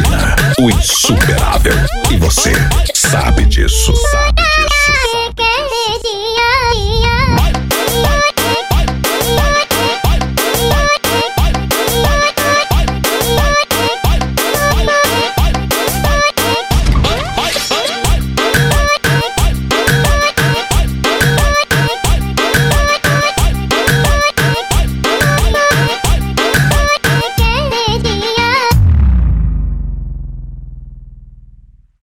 Imagina o insuperável. E você sabe disso, sabe disso, sabe disso.